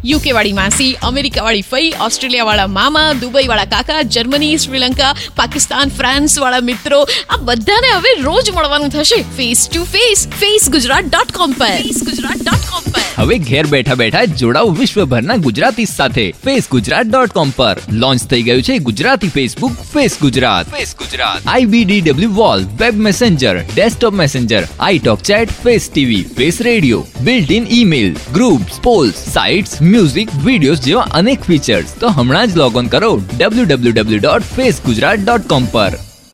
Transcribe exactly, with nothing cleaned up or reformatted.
UK વાળી માસી, America વાળી ફઈ, ઓસ્ટ્રેલિયા વાળા મામા, દુબઈ વાળા કાકા, જર્મની, શ્રીલંકા, પાકિસ્તાન, ફ્રાન્સ વાળા મિત્રો, આ બધાને હવે રોજ મળવાનું થશે face to face face Gujarat dot com પર. ફેસ ગુજરાત ડોટ કોમ પર હવે ઘેર બેઠા બેઠા જોડાઓ વિશ્વભરના ગુજરાતી સાથે. ફેસ ગુજરાત ડોટ કોમ પર લોન્ચ થઈ ગયું છે Gujarati Facebook face Gujarat. Face Gujarat IBDW wall, web messenger, desktop messenger, iTalk chat, face TV, face radio, built in email, groups, polls, sites, music, videos જેવા અનેક ફીચર્સ. તો હમણાં જ લોગ ઓન કરો W W W dot face Gujarat dot com પર.